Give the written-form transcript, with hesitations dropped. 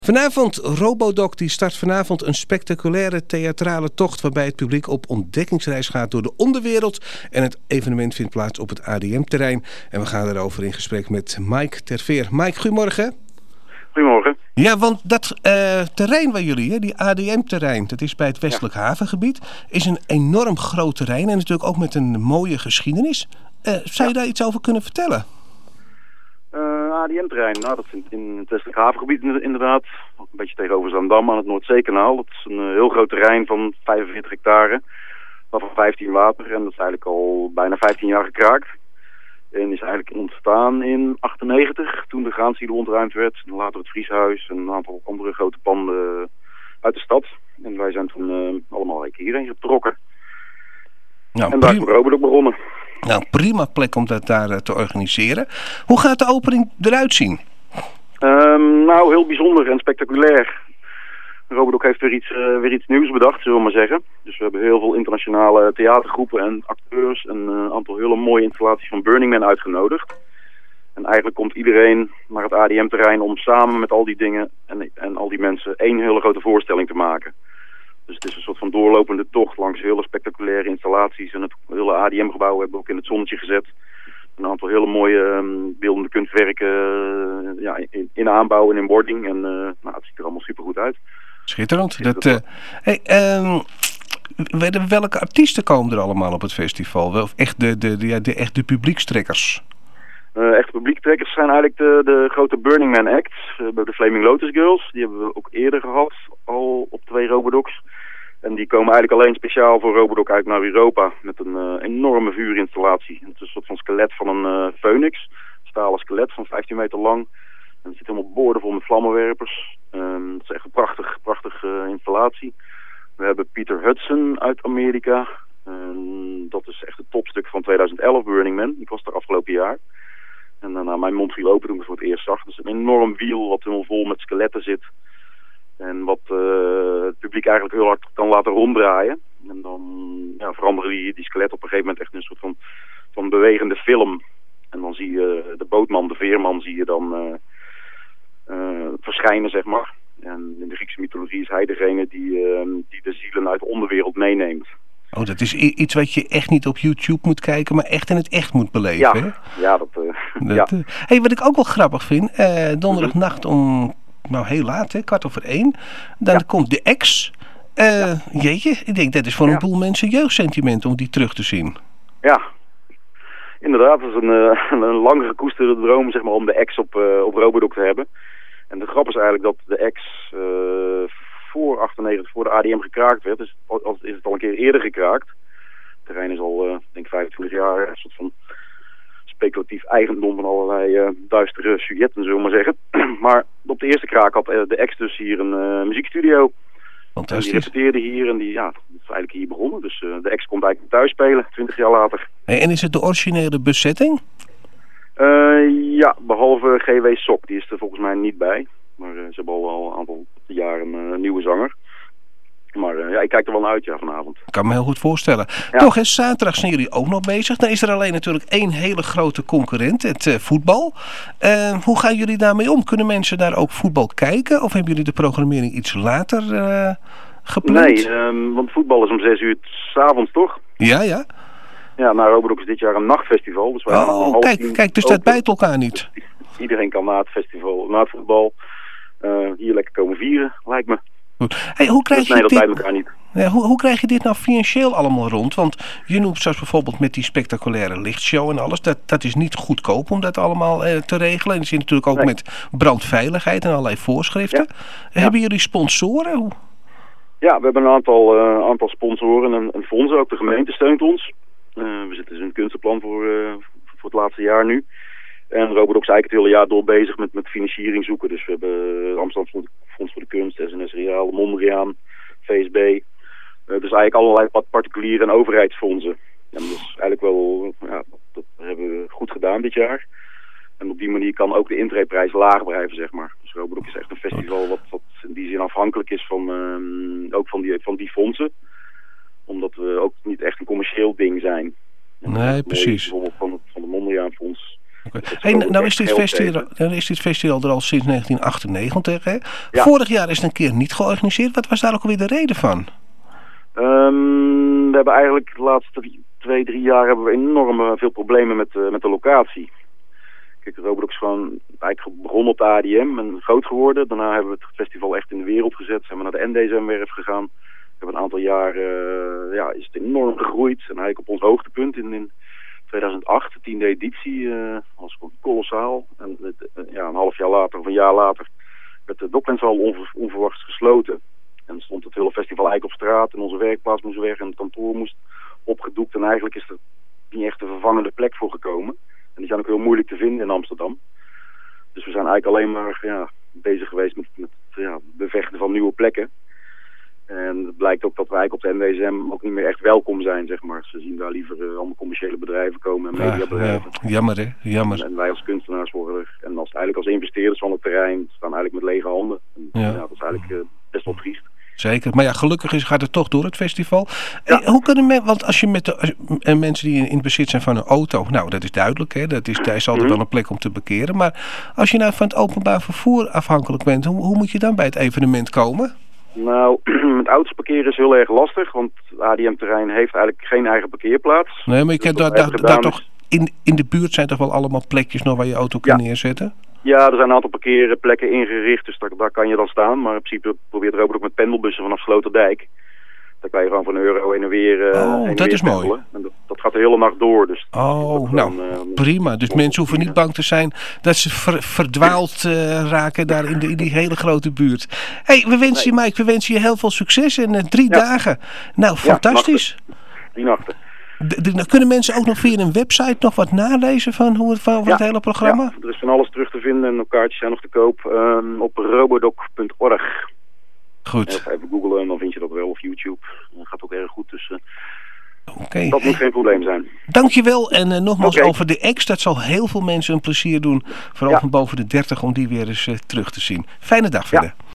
Vanavond, Robodoc die start vanavond een spectaculaire theatrale tocht waarbij het publiek op ontdekkingsreis gaat door de onderwereld. En het evenement vindt plaats op het ADM-terrein. En we gaan erover in gesprek met Mike Terveer. Mike, goedemorgen. Goedemorgen. Ja, want dat terrein waar jullie, die ADM-terrein, dat is bij het Westelijk Havengebied, is een enorm groot terrein en natuurlijk ook met een mooie geschiedenis. Zou je daar iets over kunnen vertellen? ADM-terrein, nou dat is in het Westelijk Havengebied inderdaad. Een beetje tegenover Zaandam aan het Noordzeekanaal. Dat is een heel groot terrein van 45 hectare, waarvan 15 water. En dat is eigenlijk al bijna 15 jaar gekraakt. En is eigenlijk ontstaan in 98, toen de Graansiede ontruimd werd. En later het Vrieshuis en een aantal andere grote panden uit de stad. En wij zijn toen allemaal hierheen getrokken. Nou, en daar is Robodoc begonnen. Nou, prima plek om dat daar te organiseren. Hoe gaat de opening eruit zien? Nou, heel bijzonder en spectaculair. Robodoc heeft weer iets nieuws bedacht, zullen we maar zeggen. Dus we hebben heel veel internationale theatergroepen en acteurs en een aantal hele mooie installaties van Burning Man uitgenodigd. En eigenlijk komt iedereen naar het ADM-terrein om samen met al die dingen en al die mensen één hele grote voorstelling te maken. Dus het is een soort van doorlopende tocht langs hele spectaculaire installaties. En het hele ADM-gebouw hebben we ook in het zonnetje gezet. Een aantal hele mooie beeldende kunstwerken in aanbouw en in wording. En het ziet er allemaal super goed uit. Schitterend. Welke artiesten komen er allemaal op het festival? Of echt de publiekstrekkers? Echte publiektrekkers zijn eigenlijk de grote Burning Man acts. We hebben de Flaming Lotus Girls. Die hebben we ook eerder gehad, al op 2 Robodocs. En die komen eigenlijk alleen speciaal voor Robodoc uit naar Europa. Met een enorme vuurinstallatie. Het is een soort van skelet van een phoenix. Een stalen skelet van 15 meter lang. En het zit helemaal boordevol met vlammenwerpers. Het is echt een prachtige installatie. We hebben Peter Hudson uit Amerika. Dat is echt het topstuk van 2011, Burning Man. Ik was daar afgelopen jaar. En daarna mijn mond viel open toen ik het voor het eerst zag. Het is een enorm wiel wat helemaal vol met skeletten zit. En wat het publiek eigenlijk heel hard kan laten ronddraaien. En dan veranderen die skeletten op een gegeven moment echt in een soort van bewegende film. En dan zie je de bootman, de veerman, zie je dan verschijnen, zeg maar. En in de Griekse mythologie is hij degene die de zielen uit de onderwereld meeneemt. Oh, dat is iets wat je echt niet op YouTube moet kijken, maar echt in het echt moet beleven, hè? Ja, Hey, wat ik ook wel grappig vind, donderdagnacht om, heel laat, hè, 1:15, dan komt de ex. Jeetje, ik denk dat is voor een boel mensen jeugdsentiment om die terug te zien. Ja, inderdaad, het is een lang gekoesterde droom, zeg maar, om de ex op Robodoc te hebben. En de grap is eigenlijk dat de ex voor 98, voor de ADM gekraakt werd, is het al een keer eerder gekraakt. Het terrein is al, denk 25 jaar, een soort van speculatief eigendom van allerlei duistere sujetten, zullen we maar zeggen. Maar op de eerste kraak had de ex dus hier een muziekstudio. Fantastisch. En die repeteerde hier en dat is eigenlijk hier begonnen. Dus de ex komt eigenlijk thuis spelen, 20 jaar later. En is het de originele bezetting? Ja, behalve G.W. Sok, die is er volgens mij niet bij. Maar ze hebben al een aantal jaren een nieuwe zanger. Maar ik kijk er wel naar uit, vanavond. Ik kan me heel goed voorstellen. Ja. Toch, zaterdag zijn jullie ook nog bezig. Dan is er alleen natuurlijk één hele grote concurrent, het voetbal. Hoe gaan jullie daarmee om? Kunnen mensen daar ook voetbal kijken? Of hebben jullie de programmering iets later gepland? Nee, want voetbal is om 6:00 s'avonds, toch? Ja, ja. Ja, Robodoc is dit jaar een nachtfestival. Dus kijk, dus dat bijt elkaar niet. Iedereen kan na het festival, na het voetbal, hier lekker komen vieren, lijkt me. Hey, hoe krijg je dat dit... bij elkaar niet. Ja, hoe krijg je dit nou financieel allemaal rond? Want je noemt zoals bijvoorbeeld met die spectaculaire lichtshow en alles. Dat is niet goedkoop om dat allemaal te regelen. En je zit natuurlijk ook met brandveiligheid en allerlei voorschriften. Ja. Hebben jullie sponsoren? Ja, we hebben een aantal sponsoren en fondsen. Ook de gemeente steunt ons. We zitten dus in het kunstenplan voor het laatste jaar nu. En Robodoc is eigenlijk het hele jaar door bezig met financiering zoeken. Dus we hebben Amsterdam Fonds voor de Kunst, SNS Reaal, Mondriaan, VSB. Dus eigenlijk allerlei particuliere en overheidsfondsen. En dat is eigenlijk wel, dat hebben we goed gedaan dit jaar. En op die manier kan ook de intreeprijs laag blijven, zeg maar. Dus Robodoc is echt een festival wat in die zin afhankelijk is van die fondsen. Omdat we ook niet echt een commercieel ding zijn. Nee, precies. Bijvoorbeeld van het Mondriaan Fonds Hey, nou is dit festival er al sinds 1998. Hè? Ja. Vorig jaar is het een keer niet georganiseerd. Wat was daar ook alweer de reden van? We hebben eigenlijk de laatste 2-3 jaar hebben we enorm veel problemen met de locatie. Kijk, Robot is gewoon eigenlijk begonnen op de ADM en groot geworden. Daarna hebben we het festival echt in de wereld gezet. Zijn we naar de NDSM-werf gegaan. We hebben een aantal jaar is het enorm gegroeid. En eigenlijk op ons hoogtepunt in 2008, de 10e editie, was gewoon kolossaal. En een half jaar later of een jaar later werd de Docklandshal onverwachts gesloten. En stond het hele festival eigenlijk op straat en onze werkplaats moest weg en het kantoor moest opgedoekt. En eigenlijk is er niet echt een vervangende plek voor gekomen. En die zijn ook heel moeilijk te vinden in Amsterdam. Dus we zijn eigenlijk alleen maar bezig geweest met bevechten van nieuwe plekken. En het blijkt ook dat wij eigenlijk op de NDSM ook niet meer echt welkom zijn, zeg maar. Ze zien daar liever allemaal commerciële bedrijven komen en mediabedrijven. Ja. Jammer, hè? Jammer. En wij als kunstenaars worden er, en eigenlijk als investeerders van het terrein, staan eigenlijk met lege handen. En, dat is eigenlijk best wel triest. Zeker, maar gelukkig gaat het toch door het festival. Ja. Hoe kunnen want als je met de mensen die in bezit zijn van een auto, nou dat is duidelijk, hè, daar is altijd wel een plek om te bekeren. Maar als je nou van het openbaar vervoer afhankelijk bent, hoe moet je dan bij het evenement komen? Nou, met auto's parkeren is heel erg lastig, want het ADM-terrein heeft eigenlijk geen eigen parkeerplaats. Nee, maar je kent daar toch in de buurt zijn toch wel allemaal plekjes nog waar je auto kan neerzetten? Ja, er zijn een aantal parkeerplekken ingericht, dus daar kan je dan staan. Maar in principe probeert Robot ook met pendelbussen vanaf Sloterdijk. Daar kan je gewoon van €1 heen en weer dat is mooi. En dat gaat de hele nacht door. Dus prima. Dus mensen hoeven niet bang te zijn dat ze verdwaald raken daar in die hele grote buurt. Hey, we wensen je heel veel succes en 3 dagen. Nou, fantastisch. 3 nachten. Kunnen mensen ook nog via een website nog wat nalezen van het hele programma? Ja, er is van alles terug te vinden en kaartjes zijn nog te koop op robodoc.org. Goed. Even googlen en dan vind je dat wel, of YouTube. Dat gaat ook erg goed, dus dat moet geen probleem zijn. Dankjewel en nogmaals over de X. Dat zal heel veel mensen een plezier doen, vooral van boven de 30, om die weer eens terug te zien. Fijne dag verder.